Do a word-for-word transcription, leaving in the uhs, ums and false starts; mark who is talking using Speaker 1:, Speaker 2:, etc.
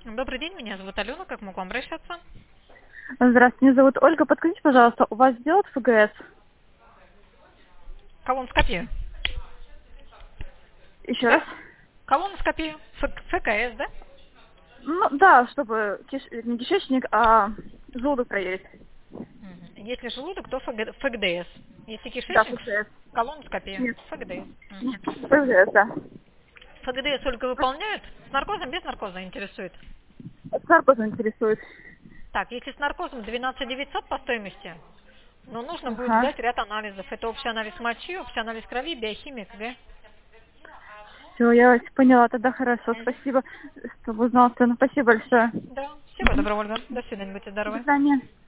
Speaker 1: Добрый день, меня зовут Алена. Как могу вам обращаться?
Speaker 2: Здравствуйте, меня зовут Ольга. Подскажите, пожалуйста, у вас делают ФГС?
Speaker 1: Колоноскопию.
Speaker 2: Еще
Speaker 1: Да?
Speaker 2: раз?
Speaker 1: Колоноскопию. Ф- ФКС, да?
Speaker 2: Ну, да, чтобы киш... не кишечник, а желудок проверить.
Speaker 1: Мгм. Если желудок, то ФГ- ФГДС. Если
Speaker 2: Да,
Speaker 1: кишечник,
Speaker 2: ФГС.
Speaker 1: колоноскопия.
Speaker 2: Нет,
Speaker 1: ФГДС.
Speaker 2: нет,
Speaker 1: Мгм.
Speaker 2: ФГС, да.
Speaker 1: ФГДС только выполняют? С наркозом, без наркоза интересует?
Speaker 2: С наркозом интересует.
Speaker 1: Так, если с наркозом двенадцать девятьсот по стоимости, но нужно будет
Speaker 2: Ага.
Speaker 1: сдать ряд анализов. Это общий анализ мочи, общий анализ крови, биохимия, КГ.
Speaker 2: Все, я вас поняла, тогда хорошо.
Speaker 1: Мгм.
Speaker 2: Спасибо, что узнал цену. Спасибо большое.
Speaker 1: Да, всего
Speaker 2: Мгм.
Speaker 1: доброго, Ольга. До свидания, будьте
Speaker 2: До
Speaker 1: здоровы.
Speaker 2: свидания.